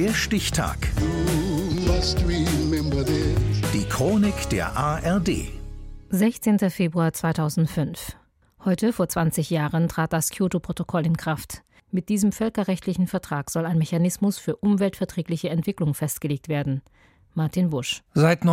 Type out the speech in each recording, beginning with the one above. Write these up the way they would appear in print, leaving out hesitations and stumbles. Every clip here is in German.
Der Stichtag. Die Chronik der ARD. 16. Februar 2005. Heute, vor 20 Jahren, trat das Kyoto-Protokoll in Kraft. Mit diesem völkerrechtlichen Vertrag soll ein Mechanismus für umweltverträgliche Entwicklung festgelegt werden. Martin Busch. Seit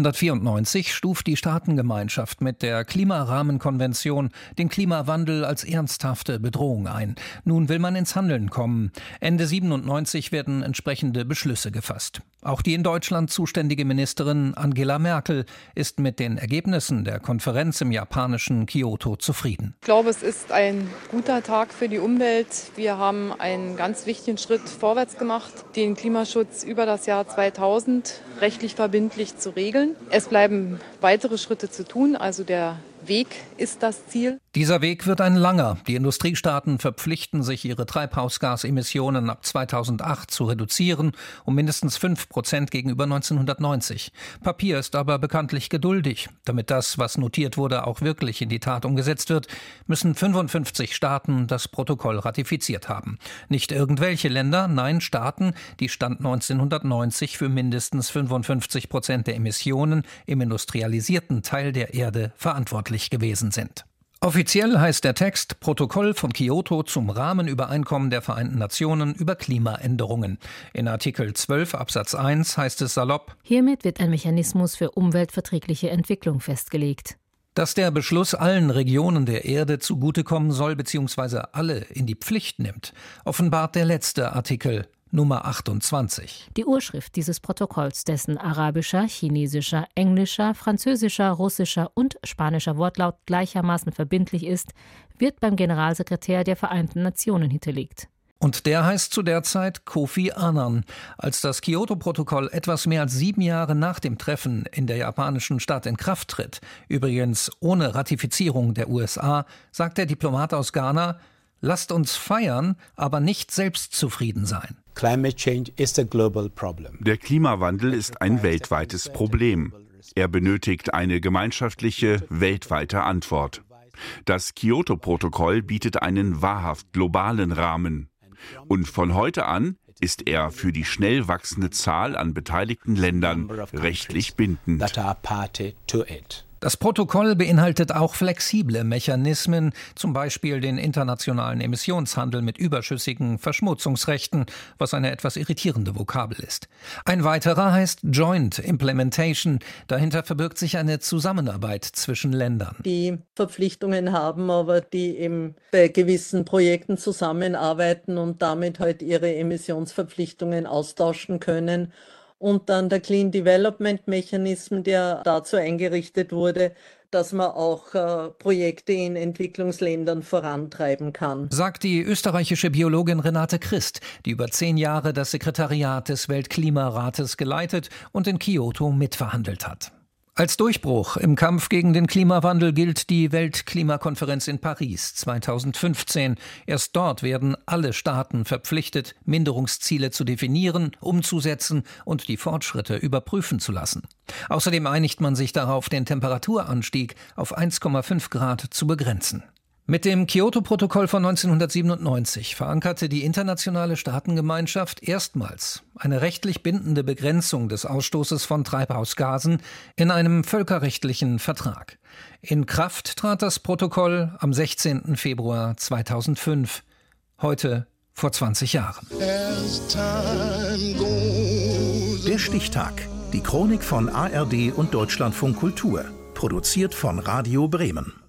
1994 stuft die Staatengemeinschaft mit der Klimarahmenkonvention den Klimawandel als ernsthafte Bedrohung ein. Nun will man ins Handeln kommen. Ende 97 werden entsprechende Beschlüsse gefasst. Auch die in Deutschland zuständige Ministerin Angela Merkel ist mit den Ergebnissen der Konferenz im japanischen Kyoto zufrieden. Ich glaube, es ist ein guter Tag für die Umwelt. Wir haben einen ganz wichtigen Schritt vorwärts gemacht, den Klimaschutz über das Jahr 2000 rechtlich verbindlich zu regeln. Es bleiben weitere Schritte zu tun, also der Weg ist das Ziel. Dieser Weg wird ein langer. Die Industriestaaten verpflichten sich, ihre Treibhausgasemissionen ab 2008 zu reduzieren, um mindestens 5% gegenüber 1990. Papier ist aber bekanntlich geduldig. Damit das, was notiert wurde, auch wirklich in die Tat umgesetzt wird, müssen 55 Staaten das Protokoll ratifiziert haben. Nicht irgendwelche Länder, nein, Staaten, die Stand 1990 für mindestens 55% der Emissionen im industrialisierten Teil der Erde verantwortlich gewesen sind. Offiziell heißt der Text Protokoll von Kyoto zum Rahmenübereinkommen der Vereinten Nationen über Klimaänderungen. In Artikel 12 Absatz 1 heißt es salopp: Hiermit wird ein Mechanismus für umweltverträgliche Entwicklung festgelegt. Dass der Beschluss allen Regionen der Erde zugutekommen soll bzw. alle in die Pflicht nimmt, offenbart der letzte Artikel Nummer 28. Die Urschrift dieses Protokolls, dessen arabischer, chinesischer, englischer, französischer, russischer und spanischer Wortlaut gleichermaßen verbindlich ist, wird beim Generalsekretär der Vereinten Nationen hinterlegt. Und der heißt zu der Zeit Kofi Annan. Als das Kyoto-Protokoll etwas mehr als 7 Jahre nach dem Treffen in der japanischen Stadt in Kraft tritt, übrigens ohne Ratifizierung der USA, sagt der Diplomat aus Ghana: Lasst uns feiern, aber nicht selbstzufrieden sein. Der Klimawandel ist ein weltweites Problem. Er benötigt eine gemeinschaftliche, weltweite Antwort. Das Kyoto-Protokoll bietet einen wahrhaft globalen Rahmen. Und von heute an ist er für die schnell wachsende Zahl an beteiligten Ländern rechtlich bindend. Das Protokoll beinhaltet auch flexible Mechanismen, zum Beispiel den internationalen Emissionshandel mit überschüssigen Verschmutzungsrechten, was eine etwas irritierende Vokabel ist. Ein weiterer heißt Joint Implementation. Dahinter verbirgt sich eine Zusammenarbeit zwischen Ländern. Die Verpflichtungen haben, aber die eben bei gewissen Projekten zusammenarbeiten und damit halt ihre Emissionsverpflichtungen austauschen können. Und dann der Clean Development Mechanism, der dazu eingerichtet wurde, dass man auch Projekte in Entwicklungsländern vorantreiben kann. Sagt die österreichische Biologin Renate Christ, die über 10 Jahre das Sekretariat des Weltklimarates geleitet und in Kyoto mitverhandelt hat. Als Durchbruch im Kampf gegen den Klimawandel gilt die Weltklimakonferenz in Paris 2015. Erst dort werden alle Staaten verpflichtet, Minderungsziele zu definieren, umzusetzen und die Fortschritte überprüfen zu lassen. Außerdem einigt man sich darauf, den Temperaturanstieg auf 1,5 Grad zu begrenzen. Mit dem Kyoto-Protokoll von 1997 verankerte die internationale Staatengemeinschaft erstmals eine rechtlich bindende Begrenzung des Ausstoßes von Treibhausgasen in einem völkerrechtlichen Vertrag. In Kraft trat das Protokoll am 16. Februar 2005, heute vor 20 Jahren. Der Stichtag. Die Chronik von ARD und Deutschlandfunk Kultur. Produziert von Radio Bremen.